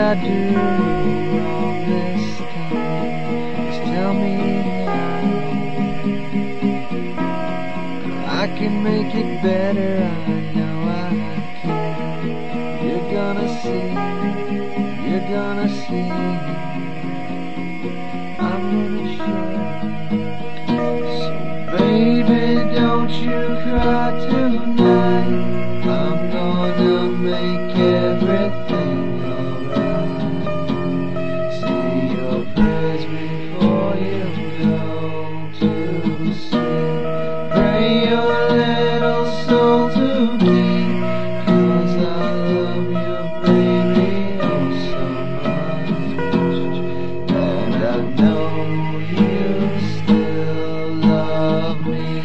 I do wrong this time? Just tell me now. I can make it better, I know I can. You're gonna see, you're gonna see. I'm gonna show. So baby, don't you cry tonight. I'm gonna make everything alright. Say your prayers before you go to sleep. Pray your little soul to keep, 'cause I love you, baby, oh so much. And I know you still love me.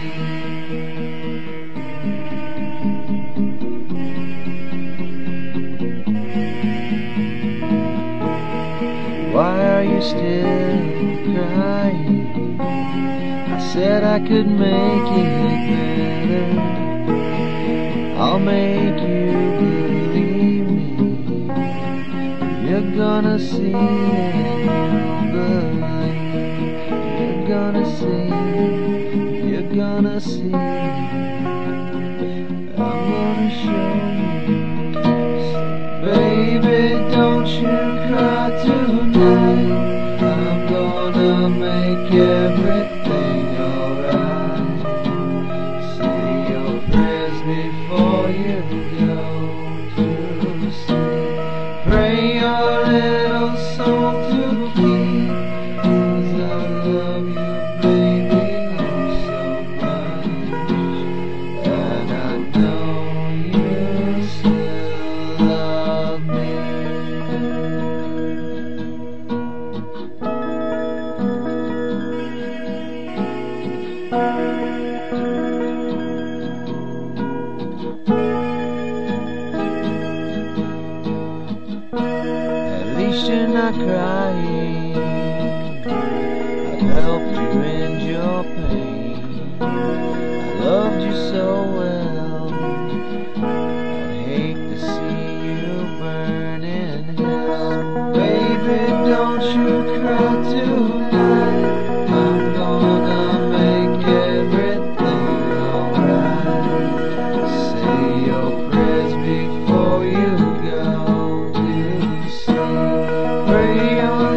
Why are you still crying? I said I could make it better. I'll make you believe me. You're gonna see and you'll believe. You're gonna see, you're gonna see. I'm gonna show you. So baby, don't you cry tonight. I'm gonna make everything alright. Say your prayers before you go to sleep. Pray your little soul to keep, 'cause I love you, baby, oh so much. And I know you still love me. At least you're not crying. I've helped you end your pain. I loved you so well. I'd hate to see you burn in hell. Baby, don't you cry tonight. I'm gonna make everything alright. Say your prayers before you go to sleep. Pray your